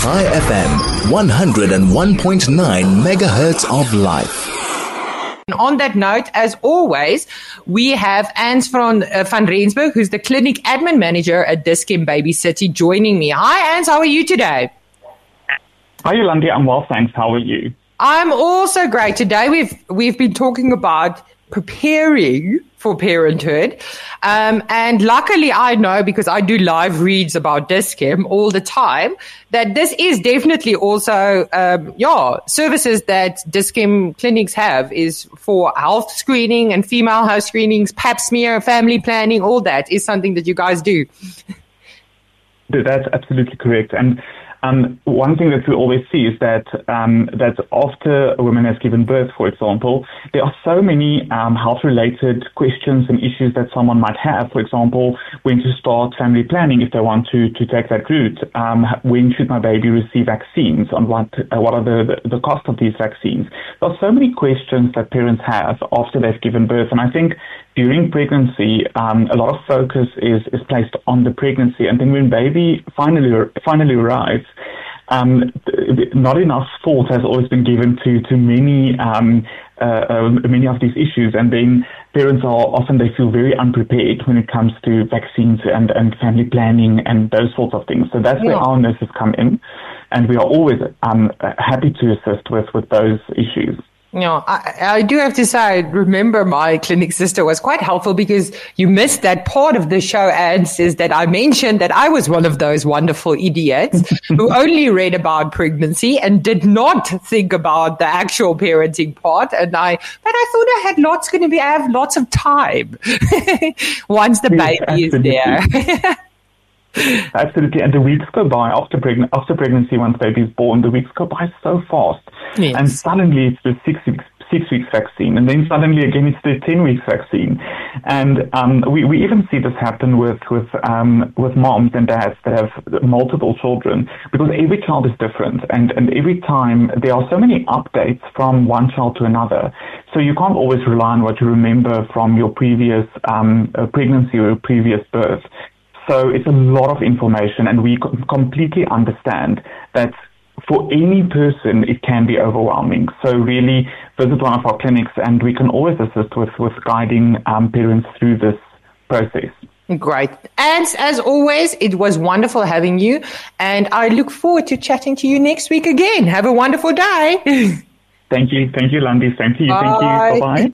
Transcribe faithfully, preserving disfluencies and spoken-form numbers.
Chai F M, one oh one point nine megahertz of life. On that note, as always, we have Ans van, uh, van Rensburg, who's the clinic admin manager at Dis-Chem Baby City, joining me. Hi, Ans. How are you today? Hi, Yolandi. I'm well, thanks. How are you? I'm also great. Today we've we've been talking about preparing for parenthood. Um, and luckily I know, because I do live reads about Dis-Chem all the time, that this is definitely also, um, yeah, services that Dis-Chem clinics have is for health screening and female health screenings, pap smear, family planning, all that is something that you guys do. That's absolutely correct. And Um, one thing that we always see is that um, that after a woman has given birth, for example, there are so many um, health-related questions and issues that someone might have. For example, when to start family planning if they want to, to take that route. Um, when should my baby receive vaccines? On what uh, what are the, the the cost of these vaccines? There are so many questions that parents have after they've given birth, and I think during pregnancy, um, a lot of focus is, is placed on the pregnancy, and then when baby finally finally arrives, um, not enough thought has always been given to to many um, uh, uh, many of these issues, and then parents are often they feel very unprepared when it comes to vaccines and, and family planning and those sorts of things. So that's yeah. where our nurses come in, and we are always um, happy to assist with with those issues. You know, I, I do have to say, I remember my clinic sister was quite helpful, because you missed that part of the show, Ans, is that I mentioned that I was one of those wonderful idiots who only read about pregnancy and did not think about the actual parenting part. And I, but I thought I had lots going to be, I have lots of time once the yes, baby is there. Absolutely, and the weeks go by after, preg- after pregnancy. Once baby is born, the weeks go by so fast, yes. and suddenly it's the six weeks six weeks vaccine, and then suddenly again it's the ten weeks vaccine, and um, we we even see this happen with with um, with moms and dads that have multiple children, because every child is different, and and every time there are so many updates from one child to another, so you can't always rely on what you remember from your previous um, pregnancy or previous birth. So it's a lot of information, and we completely understand that for any person it can be overwhelming. So really visit one of our clinics, and we can always assist with, with guiding um, parents through this process. Great. And as always, it was wonderful having you, and I look forward to chatting to you next week again. Have a wonderful day. Thank you. Thank you, Landy. Thank you. Bye. Thank you. Bye-bye.